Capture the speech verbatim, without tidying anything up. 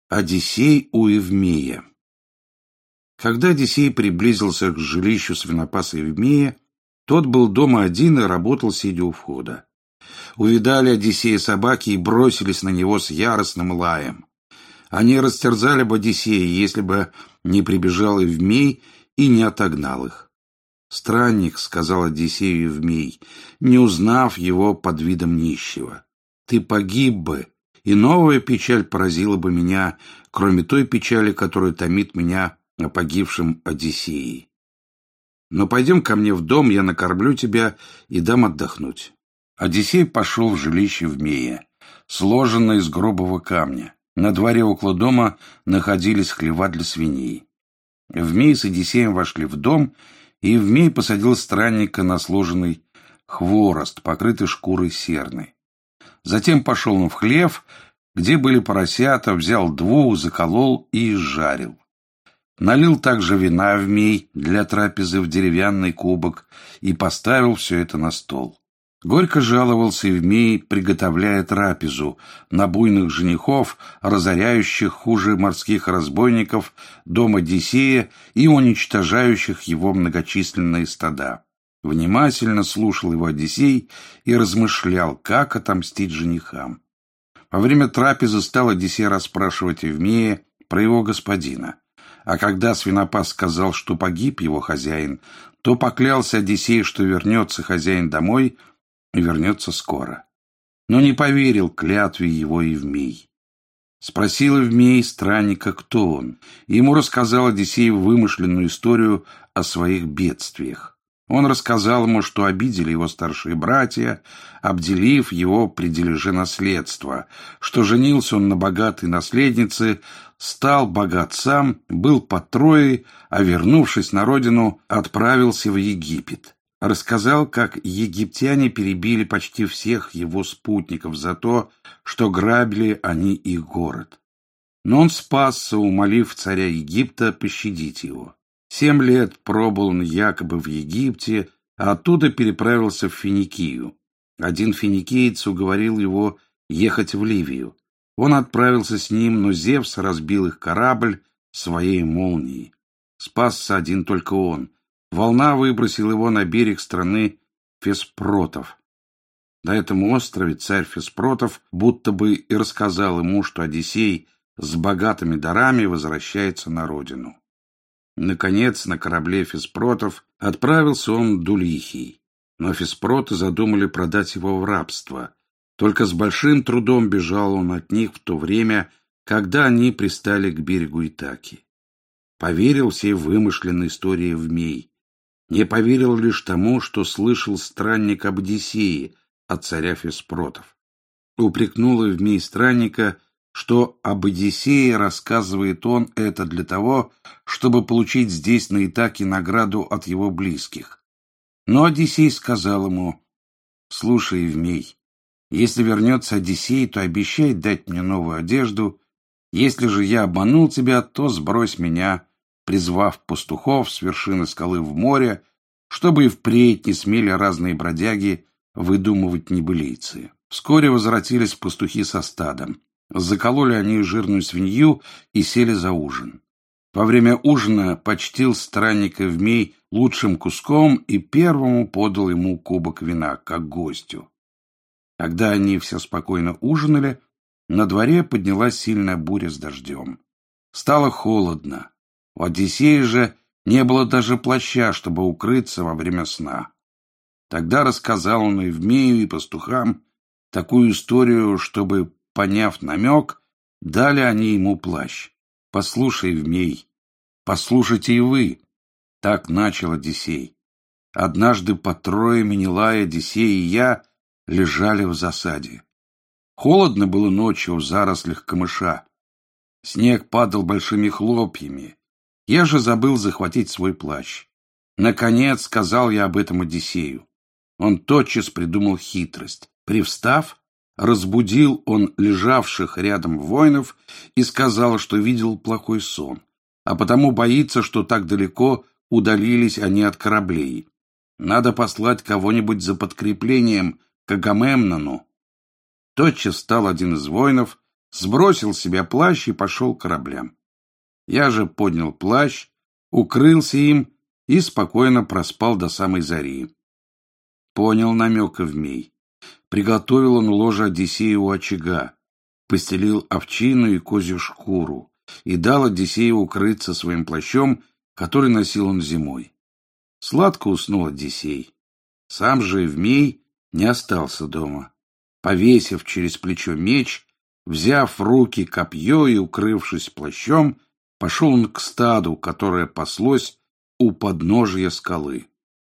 Одиссей у Евмея. Когда Одиссей приблизился к жилищу свинопаса Евмея, тот был дома один и работал, сидя у входа. Увидали Одиссея собаки и бросились на него с яростным лаем. Они растерзали бы Одиссея, если бы не прибежал Евмей и не отогнал их. «Странник», — сказал Одиссею Евмей, не узнав его под видом нищего, — «ты погиб бы, и новая печаль поразила бы меня, кроме той печали, которая томит меня о погибшем Одиссее. Но пойдем ко мне в дом, я накормлю тебя и дам отдохнуть». Одиссей пошел в жилище Евмея, сложенное из грубого камня. На дворе около дома находились хлева для свиней. Евмей с Одиссеем вошли в дом, и Евмей посадил странника на сложенный хворост, покрытый шкурой серной. Затем пошел он в хлев, где были поросята, взял двух, заколол и изжарил. Налил также вина Евмей для трапезы в деревянный кубок и поставил все это на стол. Горько жаловался Евмей, приготовляя трапезу, на буйных женихов, разоряющих хуже морских разбойников дом Одиссея и уничтожающих его многочисленные стада. Внимательно слушал его Одиссей и размышлял, как отомстить женихам. Во время трапезы стал Одиссей расспрашивать Евмея про его господина. А когда свинопас сказал, что погиб его хозяин, то поклялся Одиссей, что вернется хозяин домой и вернется скоро. Но не поверил клятве его Евмей. Спросил Евмей странника, кто он, и ему рассказал Одиссей вымышленную историю о своих бедствиях. Он рассказал ему, что обидели его старшие братья, обделив его при дележе наследства, что женился он на богатой наследнице, стал богат сам, был под Троей, а, вернувшись на родину, отправился в Египет. Рассказал, как египтяне перебили почти всех его спутников за то, что грабили они их город. Но он спасся, умолив царя Египта пощадить его. Семь лет пробыл он якобы в Египте, а оттуда переправился в Финикию. Один финикиец уговорил его ехать в Ливию. Он отправился с ним, но Зевс разбил их корабль своей молнией. Спасся один только он. Волна выбросила его на берег страны Феспротов. На этом острове царь Феспротов будто бы и рассказал ему, что Одиссей с богатыми дарами возвращается на родину. Наконец, на корабле Феспротов отправился он в Дулихий, но Феспроты задумали продать его в рабство. Только с большим трудом бежал он от них в то время, когда они пристали к берегу Итаки. Поверил всей вымышленной истории Евмей. Не поверил лишь тому, что слышал странник об Одиссее от царя Феспротов. Упрекнул Евмей странника, что об Одиссее рассказывает он это для того, чтобы получить здесь на Итаке награду от его близких. Но Одиссей сказал ему: «Слушай, Евмей, если вернется Одиссей, то обещай дать мне новую одежду. Если же я обманул тебя, то сбрось меня, призвав пастухов с вершины скалы в море, чтобы и впредь не смели разные бродяги выдумывать небылицы». Вскоре возвратились пастухи со стадом. Закололи они жирную свинью и сели за ужин. Во время ужина почтил странника Евмей лучшим куском и первому подал ему кубок вина, как гостю. Когда они все спокойно ужинали, на дворе поднялась сильная буря с дождем. Стало холодно. У Одиссея же не было даже плаща, чтобы укрыться во время сна. Тогда рассказал он Евмею и пастухам такую историю, чтобы, поняв намек, дали они ему плащ. «Послушай, Евмей, послушайте и вы», — так начал Одиссей. «Однажды по Трое Менелай, Одиссей и я лежали в засаде. Холодно было ночью в зарослях камыша. Снег падал большими хлопьями. Я же забыл захватить свой плащ. Наконец сказал я об этом Одиссею. Он тотчас придумал хитрость. Привстав, разбудил он лежавших рядом воинов и сказал, что видел плохой сон, а потому боится, что так далеко удалились они от кораблей. Надо послать кого-нибудь за подкреплением к Агамемнону. Тотчас встал один из воинов, сбросил с себя плащ и пошел к кораблям. Я же поднял плащ, укрылся им и спокойно проспал до самой зари. Понял намек Эвмей. Приготовил он ложе Одиссею у очага, постелил овчину и козью шкуру и дал Одиссею укрыться своим плащом, который носил он зимой. Сладко уснул Одиссей. Сам же Эвмей не остался дома. Повесив через плечо меч, взяв в руки копье и укрывшись плащом, пошел он к стаду, которое паслось у подножия скалы.